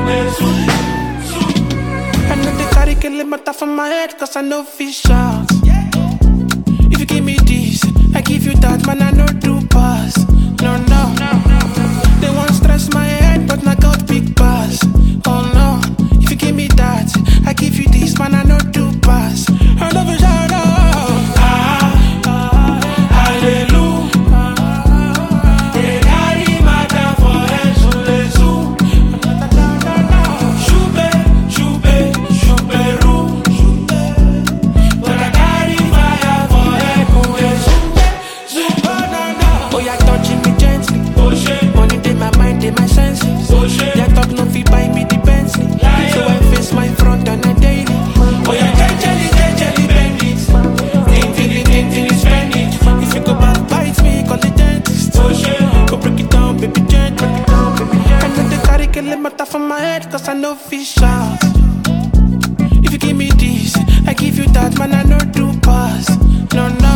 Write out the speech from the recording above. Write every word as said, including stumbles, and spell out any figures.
I know they carry kill matter from my head, cause I know fish out. If you give me this, I give you that, man, I know do pass. No, no, they want stress my head, but I got big pass. Oh no, if you give me that, I give you this, man, I know do pass. I love it, I know. Ah, hallelujah. They carry matter for head, so they zoom. Shube, shube, shuberu. But I carry fire for head, so they zoom, zoom. Oh, you're touching me gently. Money in my mind, in my senses. Your talk no fit buy me the Bentley. So I face my front on a daily. Oh, yeah, get jelly, get jelly, bend it. Think, think, think, think, spend it. If you go back, bite me, call the dentist. Go break it down, baby, gent, break it down, baby, gent. I know they carry kill matter from my head, cause I know fish out. If you give me this, I give you that, man, I know do pass. No, no.